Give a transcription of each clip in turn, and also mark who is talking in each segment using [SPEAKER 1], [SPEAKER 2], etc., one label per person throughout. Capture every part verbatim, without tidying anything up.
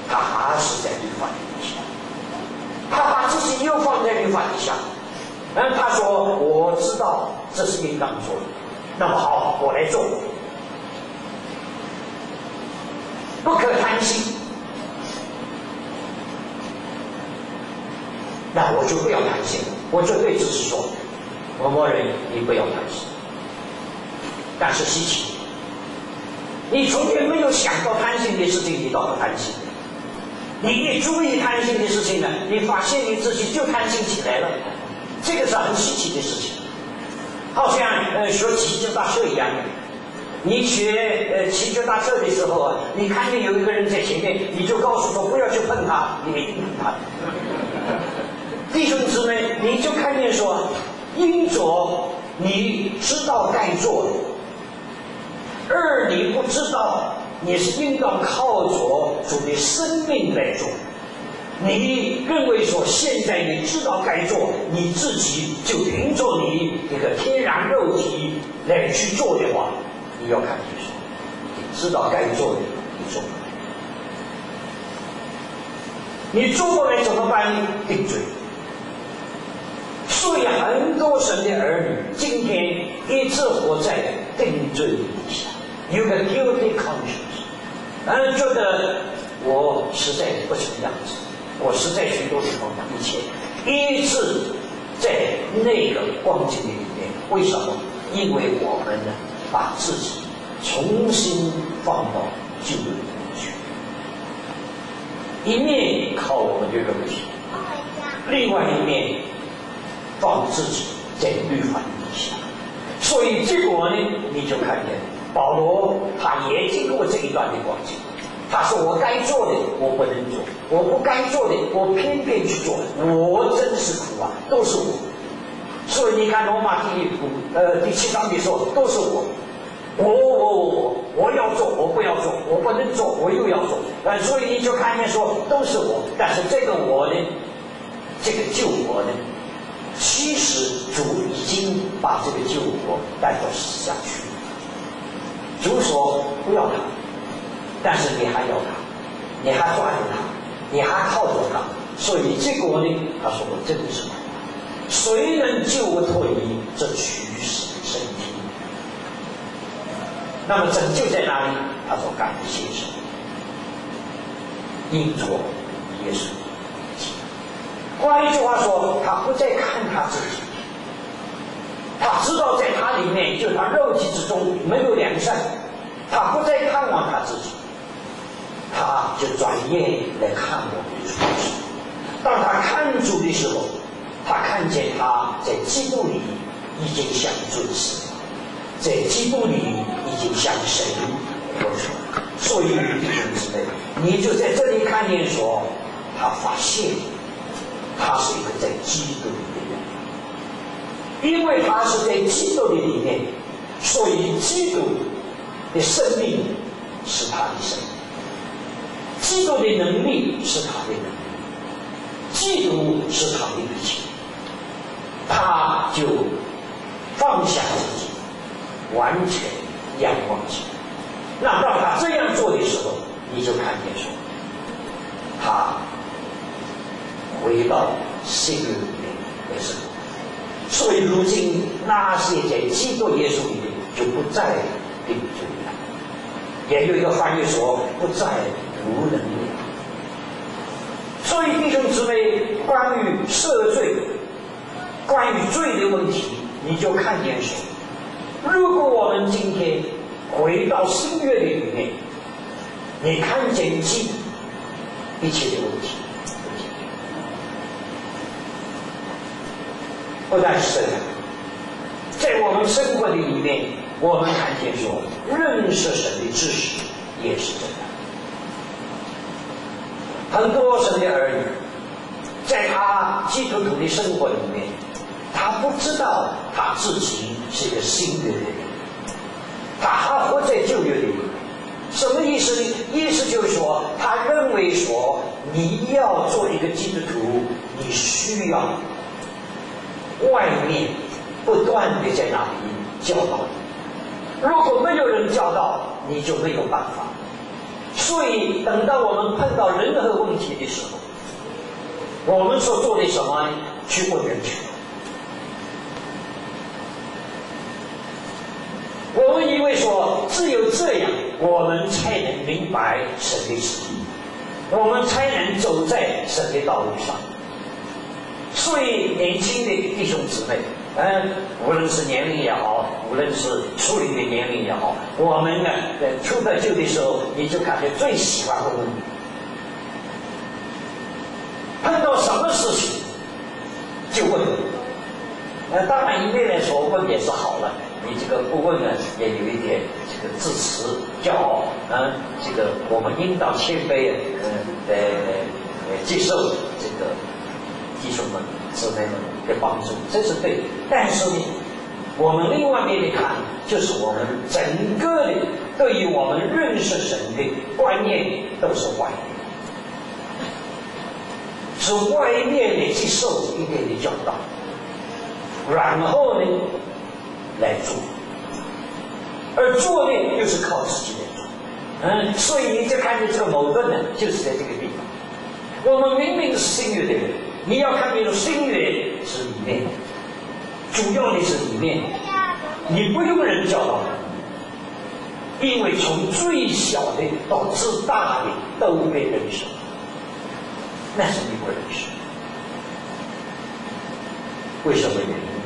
[SPEAKER 1] 他还是在律法底下，他把自己又放在律法底下。嗯，他说我知道这是应当做的，那么好，我来做。不可贪心，那我就不要贪心，我就对自己说，某某人你不要贪心。但是稀奇，你从前没有想到贪心的事情，你倒是贪心。你一注意贪心的事情呢，你发现你自己就贪心起来了，这个是很稀奇的事情。好像呃学骑脚踏车一样的，你学呃骑脚踏车的时候啊，你看见有一个人在前面，你就告诉说不要去碰他，你一定碰他。弟兄姊妹，你就看见说，因着你知道该做的，二你不知道你是应当靠着主的生命来做。你认为说现在你知道该做，你自己就凭着你这个天然肉体来去做的话，你要看清楚，你知道该做的你做不来，你做不来怎么办？定罪。所以很多神的儿女今天一直活在定罪底下，有个 guilty conscience， 嗯，觉得我实在不成样子，我实在许多地方一切一直在那个光景里面。为什么？因为我们呢把自己重新放到旧约里面去，一面靠我们的肉体，另外一面放自己在律法底下。所以结果呢，你就看见保罗他也经过这一段的光景，他说我该做的我不能做，我不该做的我偏偏去做，我真是苦啊，都是我。所以你看罗马第五呃第七章里说都是我，我我我我我要做我不要做，我不能做我又要做，呃，所以你就看见说都是我，但是这个我呢，这个救我呢，其实主已经把这个救我带到十字架去。主说不要他，但是你还要他，你还抓着他，你还靠着他，所以结果呢，他说我真的是苦，谁能救我脱离这取死的身体？那么拯救在哪里？他说感谢神，因着耶稣。换一句话说，他不再看他自己，他知道在他里面，就他肉体之中没有良善，他不再看望他自己，他就转眼来看我们的主。当他看主的时候，他看见他在基督里已经向主死，在基督里已经向神活出。所以弟兄姊妹，你就在这里看见说，他发现他是一个在基督里的人，因为他是在基督里里面，所以基督的生命是他的生命，基督的能力是他的能力，基督是他的一切，他就放下自己，完全仰望神。那当他这样做的时候，你就看见说，他回到新约里面的生活。所以如今那些在基督耶稣里面就不再定罪了，也有一个翻译说不再无能力。所以弟兄姊妹，关于赦罪，关于罪的问题，你就看见说，如果我们今天回到新约的里面，你看见基督一切的问题。不但是这样，在我们生活的里面，我们看见说，认识神的知识也是这样。很多神的儿女，在他基督徒的生活里面，他不知道他自己是一个新约的人，他还活在旧约里面。什么意思呢？意思就是说，他认为说，你要做一个基督徒，你需要外面不断的在那里教导你，如果没有人教导，你就没有办法。 所以等到我们碰到任何问题的时候，我们所做的什么？去问人去。我们以为说只有这样，我们才能明白神的旨意，我们才能走在神的道路上。所以年轻的弟兄姊妹，嗯，无论是年龄也好，无论是处理的年龄也好，我们呢，在初得救的时候，你就感觉最喜欢问问题。碰到什么事情就问。呃，当然一面来说问也是好了，你这个不问呢，也有一点这个自持骄傲，嗯，这个我们应当谦卑，嗯，呃，呃，接受这个弟兄们、姊妹们的帮助，这是对的。但是呢，我们另外面的看，就是我们整个的对于我们认识神的观念都是外面，是外面的接受一点的教导。然后呢，来做，而做呢又是靠自己来做，嗯，所以你就看见这个矛盾呢，就是在这个地方。我们明明是新约的人，你要看见说新约是里面，主要的是里面，你不用人教导，因为从最小的到最大的都被认识，那是你不认识。为什么原因？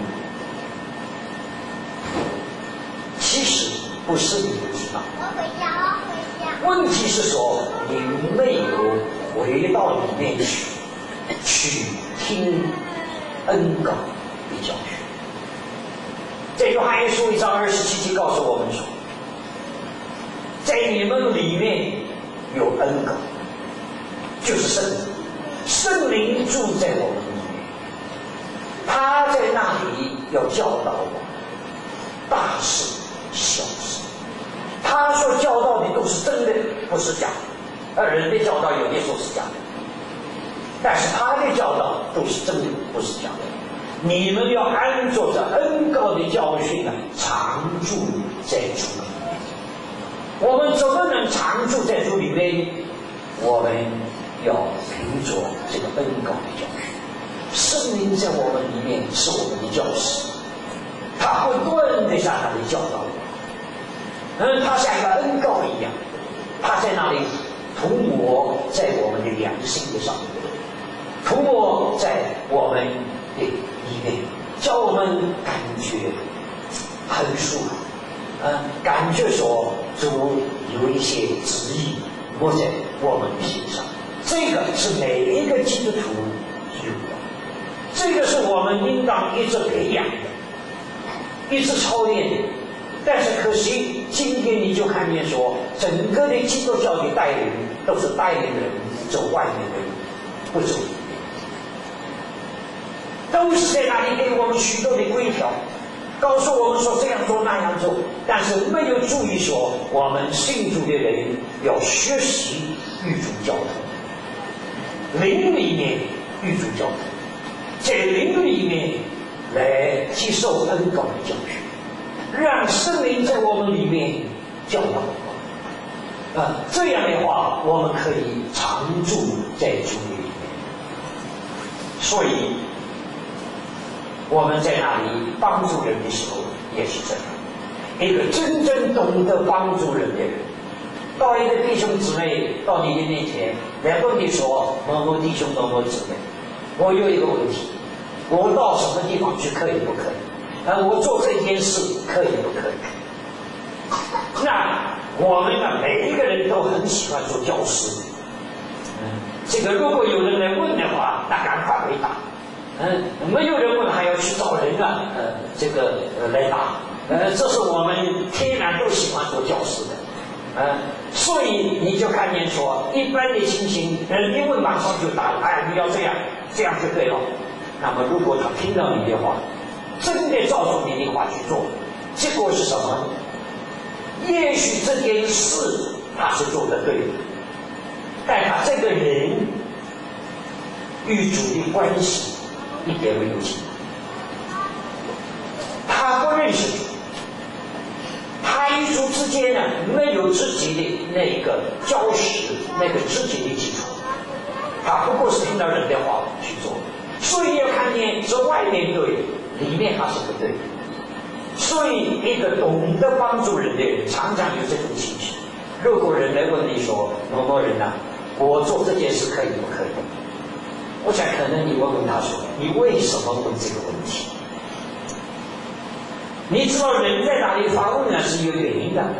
[SPEAKER 1] 其实不是你不知道，问题是说你没有回到里面去，去听恩膏的教训。在约翰一书一章二十七节告诉我们说，在你们里面有恩膏，就是圣灵，圣灵住在我们里面，他在那里要教导我们大事小事，他所教导的都是真的，不是假的。而人的教导有的时候是假的，但是他的教导都是真的，不是假的。你们要按照着恩膏的教训呢，常住在主里面。我们怎么能常住在主里面？我们要凭着这个恩膏的教训。圣灵在我们里面是我们的教师，他不断地向他的教导我。嗯，他像一个恩膏一样，他在那里涂抹在我们的良心的上面，涂抹在我们的里面，叫我们感觉很舒服，嗯，感觉说主有一些旨意落在我们的心上。这个是每一个基督徒有的，这个是我们应当一直培养的，一直操练的。但是可惜，今天你就看见说，整个的基督教的带领都是带领人走外面的路，不走里面，都是在那里给我们许多的规条，告诉我们说这样做那样做，但是没有注意说，我们信主的人要学习与主交通，灵里面与主交通，在灵里面来接受恩膏的教训。让圣灵在我们里面教导我们，啊，这样的话，我们可以常住在主里面。所以，我们在那里帮助人的时候也是这样。一个真正懂得帮助人的人，到一个弟兄姊妹到你的面前来问你说：“某某弟兄、某某姊妹，我有一个问题，我到什么地方去可以不可以？”呃，我做这件事可以不可以？那我们呢，每一个人都很喜欢做教师。嗯，这个如果有人来问的话，那赶快回答。嗯，没有人问还要去找人啊，呃，这个呃来答。呃，这是我们天然都喜欢做教师的。呃，所以你就看见说，一般的情形，人一问马上就答，哎，你要这样，这样就对了。那么如果他听到你的话，真的照着你的话去做，结果是什么？也许这件事他是做得对的，但他这个人与主的关系一点没有进，他不认识主，他与主之之间呢没有自己的那个教识，那个自己的基础，他不过是听到人的话去做，所以要看见是外面对，里面还是不对。所以一个懂得帮助人的人，常常有这种情绪。如果人来问你说某某人啊，我做这件事可以不可以？我想可能你问问他说，你为什么问这个问题？你知道人在哪里发问呢是有原因的。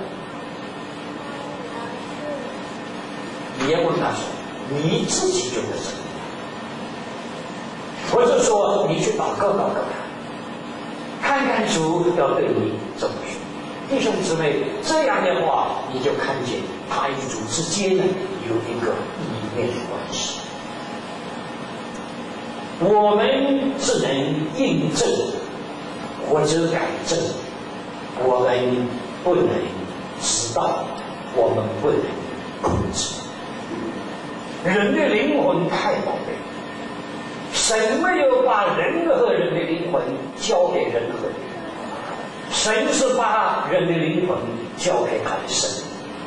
[SPEAKER 1] 你要问他说，你自己觉得怎么样？或者说你去祷告祷告看，看看主要对你怎么说。弟兄姊妹，这样的话，你就看见他与主之间呢有一个里面的关系。我们只能印证或者改正，我们不能知道，我们不能控制。人的灵魂太宝贝，神没有把人和人的灵魂交给人和人，神是把人的灵魂交给他的圣灵，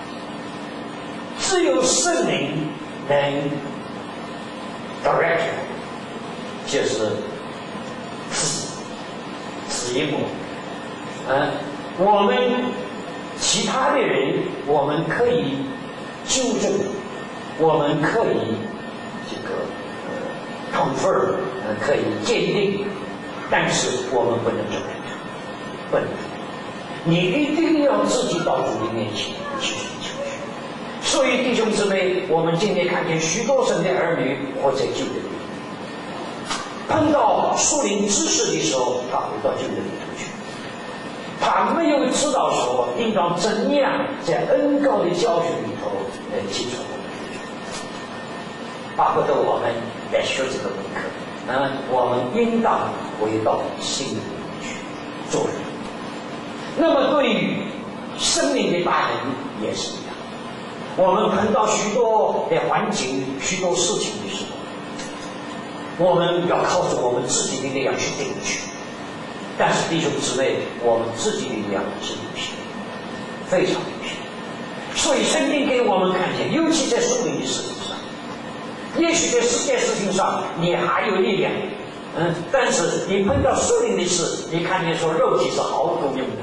[SPEAKER 1] 只有圣灵能 direct， 就是指指引我们。嗯，我们其他的人，我们可以纠正，我们可以这个呃 confirm， 呃可以鉴定，但是我们不能这么做，不能。你一定要自己到主的面前去寻求。所以弟兄姊妹，我们今天看见许多神的儿女活在旧的里，碰到属灵知识的时候，他回到旧的里头去。他没有知道说应当怎样在恩膏的教训里头来记住我们，巴不得我们来学这个功课。嗯，我们应当回到心里去做人。那么对于生命的大人也是一样，我们碰到许多的环境、许多事情的时候，我们要靠着我们自己的力量去顶去。但是弟兄姊妹，我们自己的力量是有限，非常有限。所以圣经给我们看见，尤其在属灵的事情上，也许在世界事情上你还有力量，嗯，但是你碰到属灵的事，你看见说肉体是毫无功用的，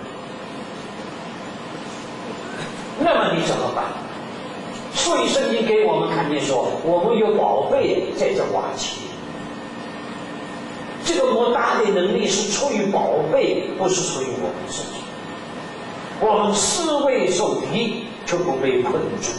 [SPEAKER 1] 那么你怎么办？所以圣经给我们看见说，我们有宝贝在这瓦器。这个莫大的能力是出于宝贝，不是出于我们自己。我们思维受敌，就不被困住。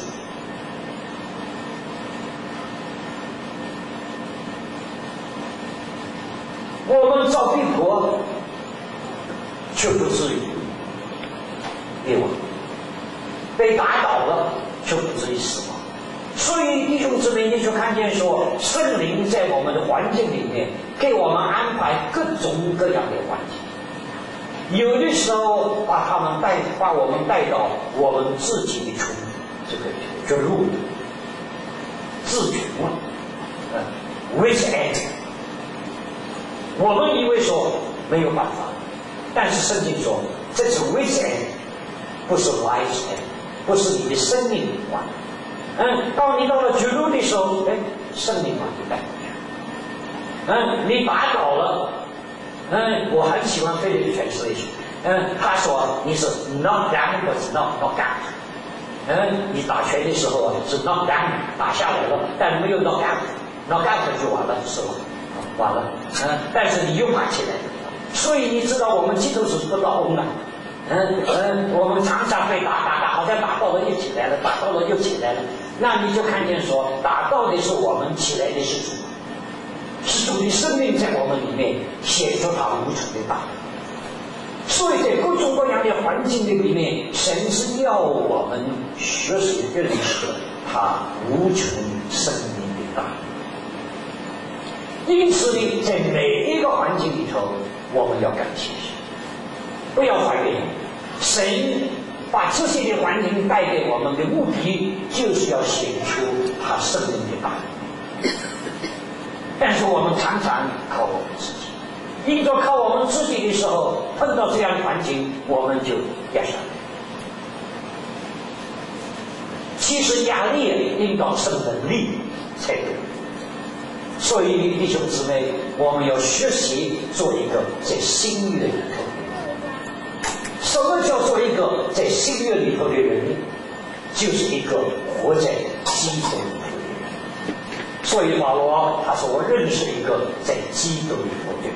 [SPEAKER 1] 我们遭逼迫，却不至于灭亡；被打倒了，却不至于死亡。所以弟兄姊妹，你就看见说，圣灵在我们的环境里面给我们安排各种各样的环境，有的时候把他们带，把我们带到我们自己的处这个绝路、自绝望，呃 ，which end， 我们以为说没有办法，但是圣经说，这是 which end， 不是 life end， 不是你的生命完。嗯，当你到了绝路的时候，哎，圣灵把你带过去。嗯，你打倒了。嗯，我很喜欢菲利的translation。嗯，他说你是 knock down， 或是 knock knock out。嗯，你打拳的时候啊是 knock down， 打下来了，但没有 knock out，knock out 就完了，是吧？完了。嗯，但是你又爬起来了。所以你知道我们基督是不倒翁的。嗯嗯，我们常常被打打打，好像打到了又起来了，打到了又起来了。那你就看见说，打到的是我们，起来的是主，是主的生命在我们里面显出他无穷的大能。所以在各种各样的环境的里面，神是要我们学习认识他无穷生命的大能。因此呢，在每一个环境里头，我们要感谢神。不要怀疑，神把这些的环境带给我们的目的，就是要显出他生命的大能。但是我们常常靠我们自己，因着靠我们自己的时候，碰到这样的环境，我们就跌下来。 其实压力应当是能力才对。所以弟兄姊妹，我们要学习做一个在新约里头。什么叫做一个在新约里头的人？就是一个活在基督里头的人。所以保罗他说：“我认识一个在基督里头的人。”